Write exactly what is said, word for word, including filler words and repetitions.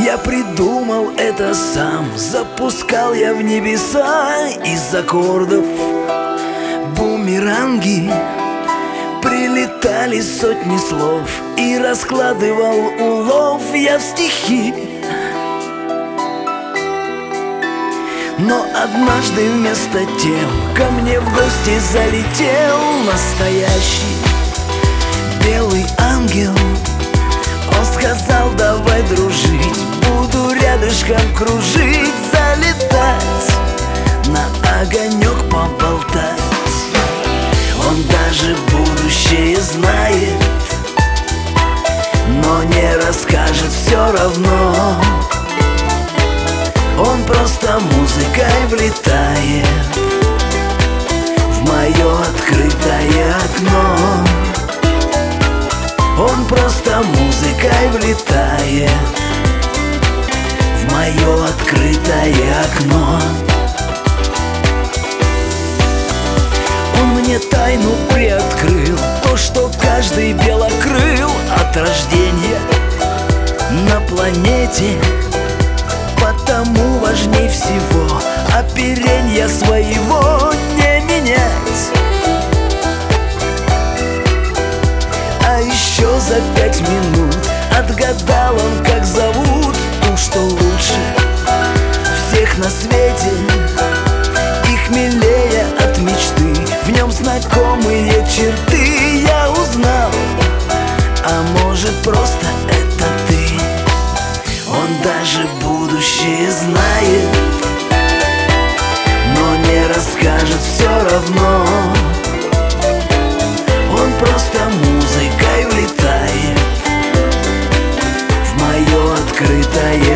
Я придумал это сам, запускал я в небеса из аккордов бумеранги. Прилетали сотни слов, и раскладывал улов я в стихи. Но однажды вместо тем ко мне в гости залетел настоящий белый ангел. Он сказал: давай дружить, буду рядышком кружить, залетать, на огонек поболтать. Он даже будущее знает, но не расскажет все равно. Он просто музыкой влетает в мое открытое окно. Он просто музыкой влетает в мое открытое окно. Он мне тайну приоткрыл, то, что каждый белокрыл от рождения на планете. Потому важней всего оперенья своего не менять. А еще за пять минут отгадал он, как зовут ту, что лучше всех на свете и хмелее от мечты. В нем знакомые черты я узнал, а может просто это ты. Он даже будущее знает, но не расскажет все равно. Он просто музыкой влетает в мое открытое